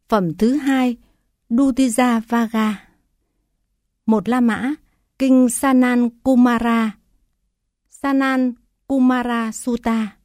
Phẩm thứ 2, Dutija Vaga. Một La Mã, kinh Sanat Kumara, Sanat Kumara Sutta.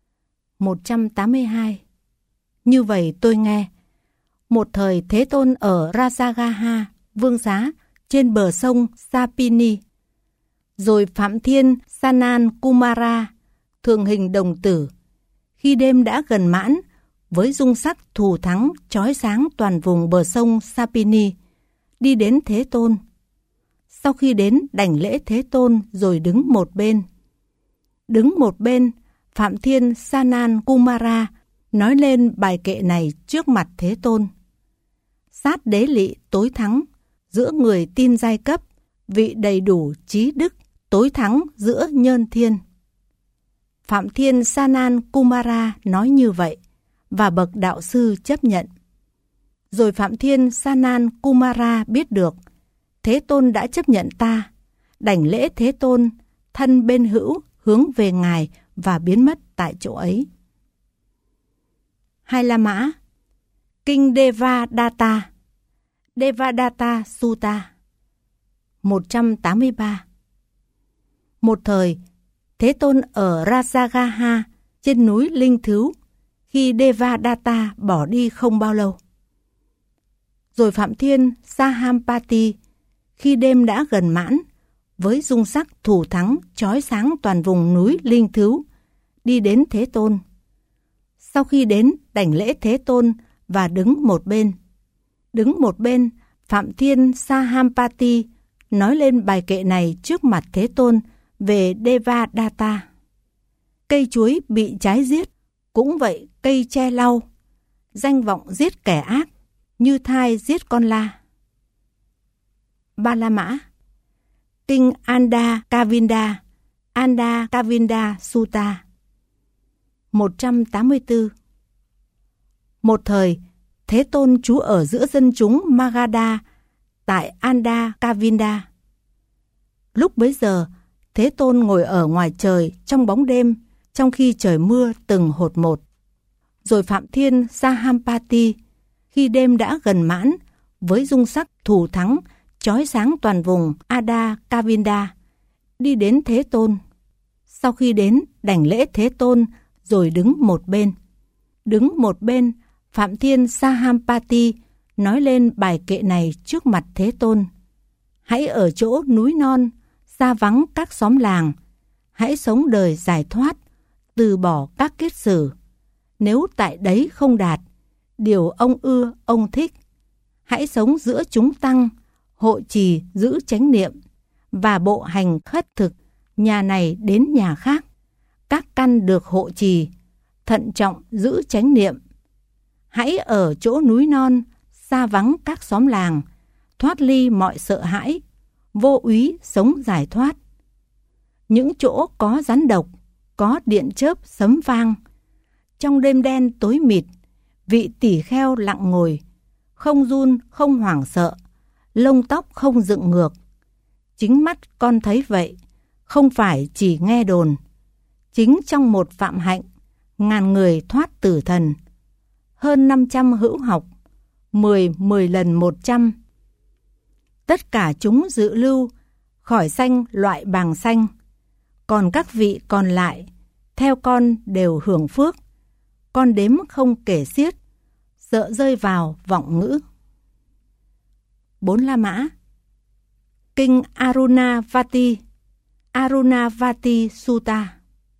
182. Như vậy tôi nghe, một thời Thế Tôn ở Rajagaha, vương xá, trên bờ sông Sapini. Rồi Phạm Thiên Sanat Kumara, thường hình đồng tử, khi đêm đã gần mãn, với dung sắc thù thắng chói sáng toàn vùng bờ sông Sapini, đi đến Thế Tôn. Sau khi đến đảnh lễ Thế Tôn rồi đứng một bên. Đứng một bên, Phạm Thiên Sanat Kumara nói lên bài kệ này trước mặt Thế Tôn. Sát đế lị tối thắng giữa người tin giai cấp, vị đầy đủ trí đức tối thắng giữa nhân thiên. Phạm Thiên Sanat Kumara nói như vậy, và bậc đạo sư chấp nhận. Rồi Phạm Thiên Sanat Kumara biết được Thế Tôn đã chấp nhận ta, đảnh lễ Thế Tôn, thân bên hữu hướng về Ngài và biến mất tại chỗ ấy. Hai La Mã, kinh Devadatta, Devadatta Sutta. 183. Một thời, Thế Tôn ở Rajagaha, trên núi Linh Thứu, khi Devadatta bỏ đi không bao lâu. Rồi Phạm Thiên Sahampati, khi đêm đã gần mãn, với dung sắc thù thắng chói sáng toàn vùng núi Linh Thứu, đi đến Thế Tôn. Sau khi đến đảnh lễ Thế Tôn và đứng một bên. Đứng một bên, Phạm Thiên Sahampati nói lên bài kệ này trước mặt Thế Tôn về Devadatta. Cây chuối bị trái giết, cũng vậy cây tre lau. Danh vọng giết kẻ ác, như thai giết con la. Ba La Mã, kinh Anda Kavinda Sutta. 184. Một thời, Thế Tôn trú ở giữa dân chúng Magadha tại Anda Kavinda. Lúc bấy giờ, Thế Tôn ngồi ở ngoài trời trong bóng đêm, trong khi trời mưa từng hột một. Rồi Phạm Thiên Sahampati, khi đêm đã gần mãn, với dung sắc thù thắng chói sáng toàn vùng Ada Kavinda, đi đến Thế Tôn. Sau khi đến đảnh lễ Thế Tôn rồi đứng một bên. Đứng một bên, Phạm Thiên Sahampati nói lên bài kệ này trước mặt Thế Tôn. Hãy ở chỗ núi non, xa vắng các xóm làng. Hãy sống đời giải thoát, từ bỏ các kết xử. Nếu tại đấy không đạt điều ông ưa, ông thích, hãy sống giữa chúng tăng, hộ trì giữ chánh niệm, và bộ hành khất thực, nhà này đến nhà khác. Các căn được hộ trì, thận trọng giữ chánh niệm. Hãy ở chỗ núi non, xa vắng các xóm làng, thoát ly mọi sợ hãi, vô úy sống giải thoát. Những chỗ có rắn độc, có điện chớp sấm vang. Trong đêm đen tối mịt, vị tỷ kheo lặng ngồi, không run không hoảng sợ, lông tóc không dựng ngược. Chính mắt con thấy vậy, không phải chỉ nghe đồn. Chính trong một phạm hạnh, ngàn người thoát tử thần. Hơn 500 hữu học, 10 lần 100. Tất cả chúng dự lưu, khỏi sanh loại bàng sanh. Còn các vị còn lại, theo con đều hưởng phước. Con đếm không kể xiết, sợ rơi vào vọng ngữ. 4 La Mã, kinh Arunavati Sutta.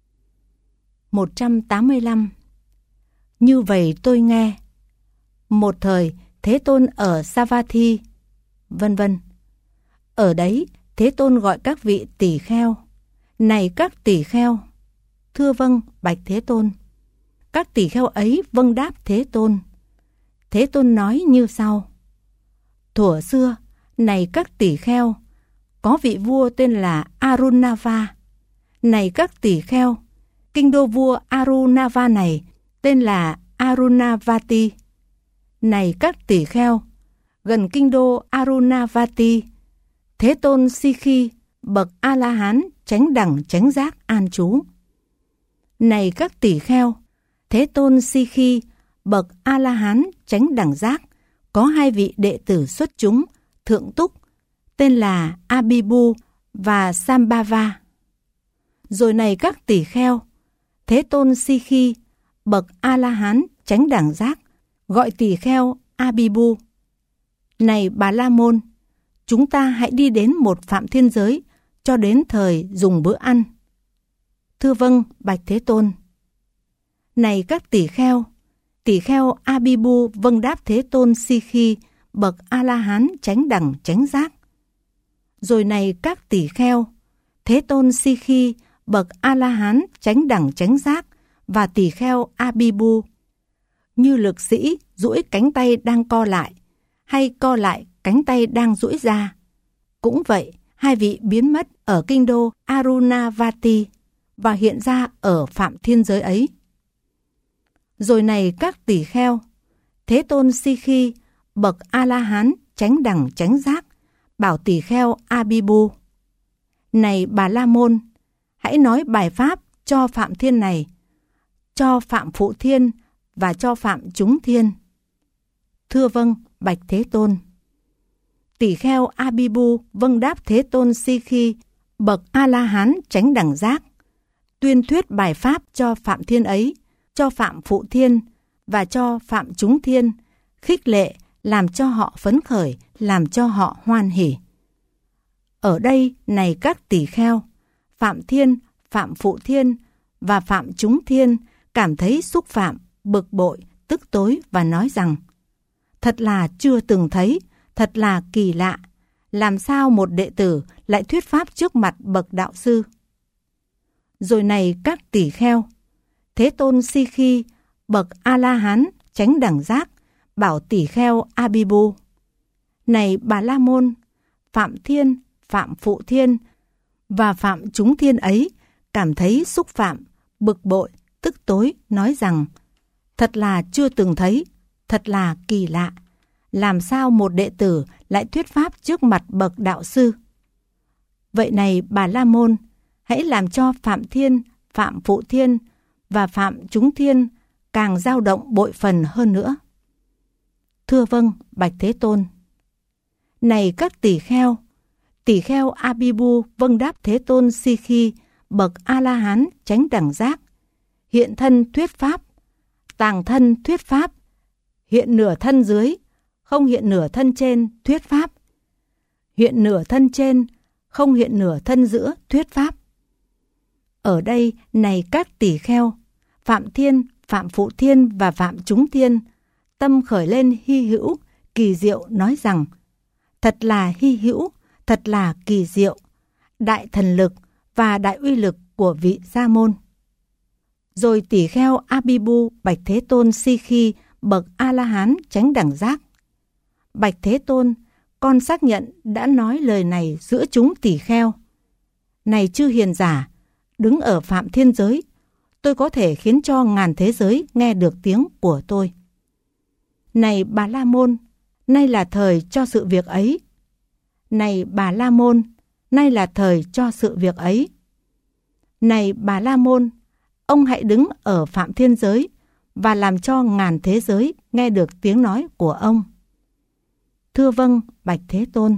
185. Như vậy tôi nghe, một thời Thế Tôn ở Savatthi, vân vân. Ở đấy Thế Tôn gọi các vị tỷ kheo. Này các tỷ kheo. Thưa vâng, bạch Thế Tôn. Các tỷ kheo ấy vâng đáp Thế Tôn. Thế Tôn nói như sau. Thuở xưa, này các tỷ kheo, có vị vua tên là Arunava. Này các tỷ kheo, kinh đô vua Arunava này tên là Arunavati. Này các tỷ kheo, gần kinh đô Arunavati, Thế Tôn Si-khi, bậc A-la-hán chánh đẳng chánh giác an trú. Này các tỷ kheo, Thế Tôn Si-khi, bậc A-la-hán chánh đẳng giác có 2 vị đệ tử xuất chúng, thượng túc, tên là Abhibu và Sambhava. Rồi này các tỳ kheo, Thế Tôn Si-khi, bậc A-la-hán chánh đẳng giác, gọi tỳ kheo Abhibu: Này Bà La Môn, chúng ta hãy đi đến một Phạm Thiên Giới cho đến thời dùng bữa ăn. Thưa vâng, bạch Thế Tôn. Này các tỳ kheo Abhibu vâng đáp Thế Tôn Si-khi, bậc A-la-hán chánh đẳng chánh giác. Rồi này các tỳ kheo, Thế Tôn Si-khi, bậc A-la-hán chánh đẳng chánh giác và tỳ kheo Abhibu, như lực sĩ duỗi cánh tay đang co lại, hay co lại cánh tay đang duỗi ra. Cũng vậy, 2 vị biến mất ở kinh đô Arunavati và hiện ra ở Phạm Thiên Giới ấy. Rồi này các tỳ kheo, Thế Tôn Si-khi, bậc A-la-hán chánh đẳng chánh giác, bảo tỳ kheo Abhibu: Này Bà La Môn, hãy nói bài pháp cho Phạm Thiên này, cho Phạm Phụ Thiên và cho Phạm Chúng Thiên. Thưa vâng, bạch Thế Tôn. Tỳ kheo Abhibu vâng đáp Thế Tôn Si-khi, bậc A-la-hán chánh đẳng giác, tuyên thuyết bài pháp cho Phạm Thiên ấy, cho Phạm Phụ Thiên và cho Phạm Chúng Thiên, khích lệ, làm cho họ phấn khởi, làm cho họ hoan hỉ. Ở đây, này các tỳ kheo, Phạm Thiên, Phạm Phụ Thiên và Phạm Chúng Thiên cảm thấy xúc phạm, bực bội, tức tối và nói rằng: Thật là chưa từng thấy, thật là kỳ lạ, làm sao một đệ tử lại thuyết pháp trước mặt bậc đạo sư. Rồi này các tỳ kheo, Thế Tôn Si-khi, bậc A-la-hán chánh đẳng giác, bảo tỳ kheo Abhibu: Này Bà La Môn, Phạm Thiên, Phạm Phụ Thiên và Phạm Chúng Thiên ấy cảm thấy xúc phạm, bực bội, tức tối, nói rằng: Thật là chưa từng thấy, thật là kỳ lạ, làm sao một đệ tử lại thuyết pháp trước mặt bậc đạo sư. Vậy này Bà La Môn, hãy làm cho Phạm Thiên, Phạm Phụ Thiên và Phạm Chúng Thiên càng dao động bội phần hơn nữa. Thưa vâng, bạch Thế Tôn. Này các tỳ kheo Abhibu vâng đáp Thế Tôn Si-khi, bậc A-la-hán chánh đẳng giác, hiện thân thuyết pháp, tàng thân thuyết pháp, hiện nửa thân dưới, không hiện nửa thân trên thuyết pháp, hiện nửa thân trên, không hiện nửa thân giữa thuyết pháp. Ở đây, này các tỳ kheo, Phạm Thiên, Phạm Phụ Thiên và Phạm Chúng Thiên tâm khởi lên hy hữu, kỳ diệu, nói rằng: Thật là hy hữu, thật là kỳ diệu, đại thần lực và đại uy lực của vị Sa môn. Rồi tỳ kheo Abhibu bạch Thế Tôn Si-khi, bậc A-la-hán chánh đẳng giác: Bạch Thế Tôn, con xác nhận đã nói lời này giữa chúng tỳ kheo. Này chư hiền giả, đứng ở Phạm Thiên Giới, tôi có thể khiến cho ngàn thế giới nghe được tiếng của tôi. Này Bà La Môn, nay là thời cho sự việc ấy. Này Bà La Môn, nay là thời cho sự việc ấy. Này Bà La Môn, ông hãy đứng ở Phạm Thiên Giới và làm cho ngàn thế giới nghe được tiếng nói của ông. Thưa vâng, bạch Thế Tôn.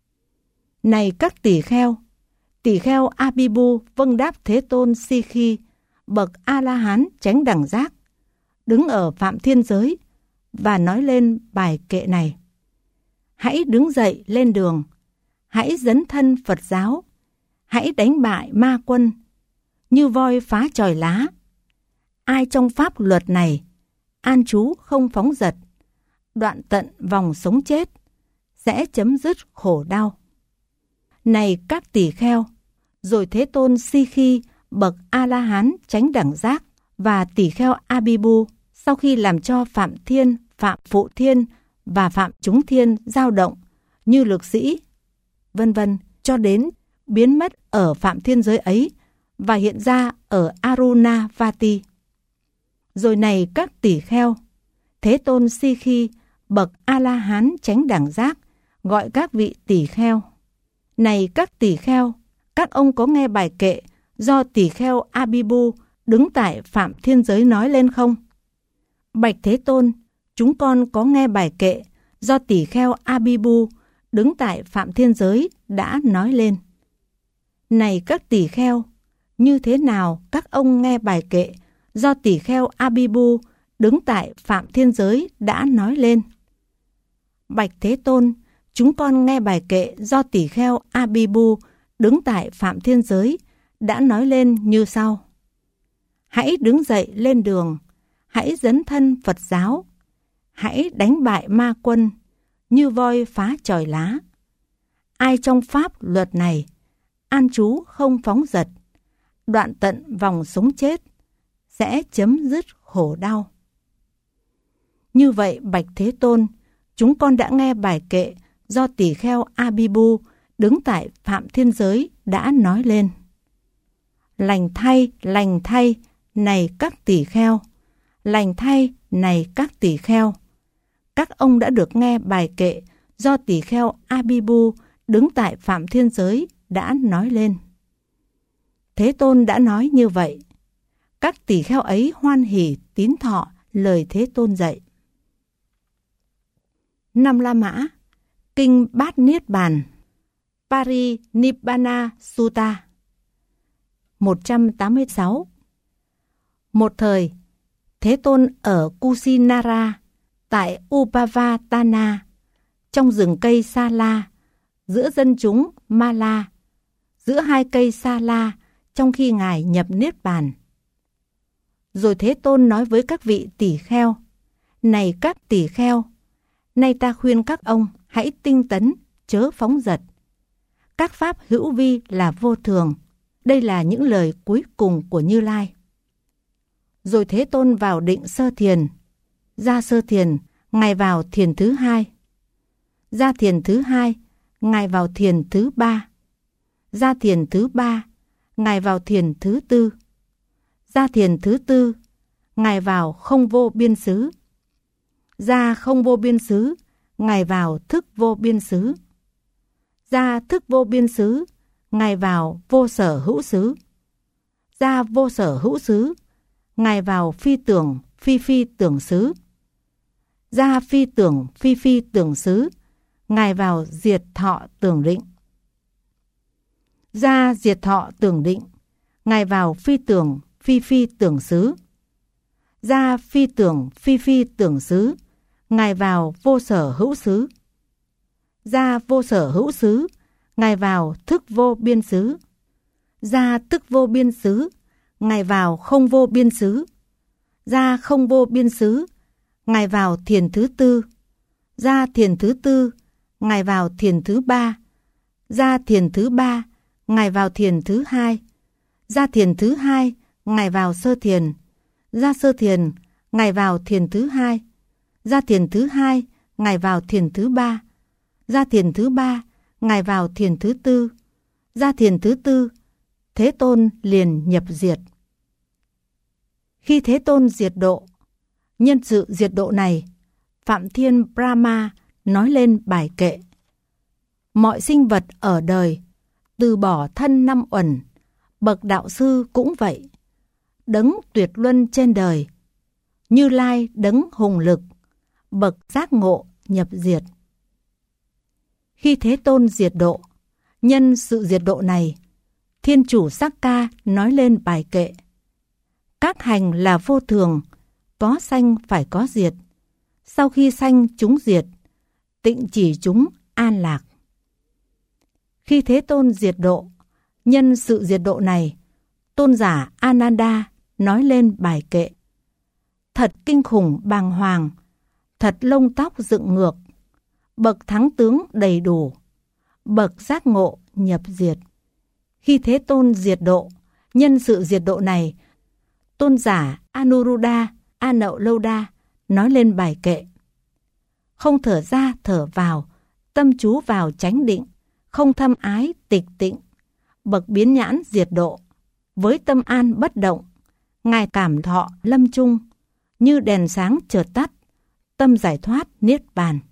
Này các tỳ kheo Abhibu vâng đáp Thế Tôn Si-khi, bậc A-la-hán chánh đẳng giác, đứng ở Phạm Thiên Giới và nói lên bài kệ này: Hãy đứng dậy lên đường, hãy dấn thân Phật giáo, hãy đánh bại ma quân, như voi phá chòi lá. Ai trong pháp luật này, an trú không phóng dật, đoạn tận vòng sống chết, sẽ chấm dứt khổ đau. Này các tỳ kheo, rồi Thế Tôn Si-khi, bậc A-la-hán chánh đẳng giác và tỳ kheo Abhibu, sau khi làm cho Phạm Thiên, Phạm Phụ Thiên và Phạm Chúng Thiên dao động như lực sĩ, vân vân, cho đến biến mất ở Phạm Thiên Giới ấy và hiện ra ở Arunavati. Rồi này các tỳ kheo, Thế Tôn Si-khi, bậc A-la-hán chánh đẳng giác, gọi các vị tỳ kheo: Này các tỳ kheo, các ông có nghe bài kệ do tỳ kheo Abhibu đứng tại Phạm Thiên Giới nói lên không? Bạch Thế Tôn, chúng con có nghe bài kệ do tỳ kheo Abibu đứng tại Phạm Thiên Giới đã nói lên. Này các tỳ kheo, như thế nào các ông nghe bài kệ do tỳ kheo Abibu đứng tại Phạm Thiên Giới đã nói lên? Bạch Thế Tôn, chúng con nghe bài kệ do tỳ kheo Abibu đứng tại Phạm Thiên Giới đã nói lên như sau. Hãy đứng dậy lên đường, hãy dấn thân Phật giáo, hãy đánh bại ma quân, như voi phá chòi lá. Ai trong pháp luật này, an trú không phóng dật, đoạn tận vòng sống chết, sẽ chấm dứt khổ đau. Như vậy Bạch Thế Tôn, chúng con đã nghe bài kệ do tỳ kheo Abibu đứng tại Phạm Thiên Giới đã nói lên. Lành thay, này các tỳ kheo, lành thay, này các tỳ kheo. Các ông đã được nghe bài kệ do tỳ kheo Abibu đứng tại Phạm Thiên Giới đã nói lên. Thế Tôn đã nói như vậy. Các tỳ kheo ấy hoan hỉ tín thọ lời Thế Tôn dạy. Năm La Mã, Kinh Bát Niết Bàn, Parinibbana Sutta. 186. Một thời, Thế Tôn ở Kusinara, tại Upavatana, trong rừng cây Sa La, giữa dân chúng Mala, giữa hai cây Sa La, trong khi Ngài nhập Niết Bàn. Rồi Thế Tôn nói với các vị tỳ kheo, này các tỳ kheo, nay ta khuyên các ông hãy tinh tấn, chớ phóng dật. Các pháp hữu vi là vô thường. Đây là những lời cuối cùng của Như Lai. Rồi Thế Tôn vào định sơ thiền. Ra sơ thiền, Ngài vào thiền thứ hai. Ra thiền thứ hai, Ngài vào thiền thứ ba. Ra thiền thứ ba, Ngài vào thiền thứ tư. Ra thiền thứ tư, Ngài vào không vô biên xứ. Ra không vô biên xứ, Ngài vào thức vô biên xứ. Ra thức vô biên xứ, Ngài vào vô sở hữu xứ. Ra vô sở hữu xứ, Ngài vào phi tưởng phi tưởng xứ. Ra phi tưởng xứ, Ngài vào diệt thọ tưởng định. Ra diệt thọ tưởng định, Ngài vào phi tưởng xứ. Ra phi tưởng xứ, Ngài vào vô sở hữu xứ. Ra vô sở hữu xứ, Ngài vào thức vô biên xứ. Ra thức vô biên xứ, Ngài vào không vô biên xứ. Ra không vô biên xứ, Ngài vào thiền thứ tư. Ra thiền thứ tư, Ngài vào thiền thứ ba. Ra thiền thứ ba, Ngài vào thiền thứ hai. Ra thiền thứ hai, Ngài vào sơ thiền. Ra sơ thiền, Ngài vào thiền thứ hai. Ra thiền thứ hai, Ngài vào thiền thứ ba. Ra thiền thứ ba, Ngài vào thiền thứ tư. Ra thiền thứ tư, Thế Tôn liền nhập diệt. Khi Thế Tôn diệt độ, nhân sự diệt độ này, Phạm Thiên Brahma nói lên bài kệ. Mọi sinh vật ở đời, từ bỏ thân năm uẩn, bậc đạo sư cũng vậy. Đấng tuyệt luân trên đời, Như Lai đấng hùng lực, bậc giác ngộ nhập diệt. Khi Thế Tôn diệt độ, nhân sự diệt độ này, Thiên Chủ Sakka nói lên bài kệ. Các hành là vô thường, có sanh phải có diệt. Sau khi sanh chúng diệt, tịnh chỉ chúng an lạc. Khi Thế Tôn diệt độ, nhân sự diệt độ này, tôn giả Ananda nói lên bài kệ. Thật kinh khủng bàng hoàng, thật lông tóc dựng ngược, bậc thắng tướng đầy đủ, bậc giác ngộ nhập diệt. Khi Thế Tôn diệt độ, nhân sự diệt độ này, tôn giả Anuruddha Anậu-lâu-đa nói lên bài kệ. Không thở ra thở vào, tâm chú vào chánh định, không thâm ái tịch tịnh, bậc biến nhãn diệt độ, với tâm an bất động, Ngài cảm thọ lâm chung, như đèn sáng chợt tắt, tâm giải thoát niết bàn.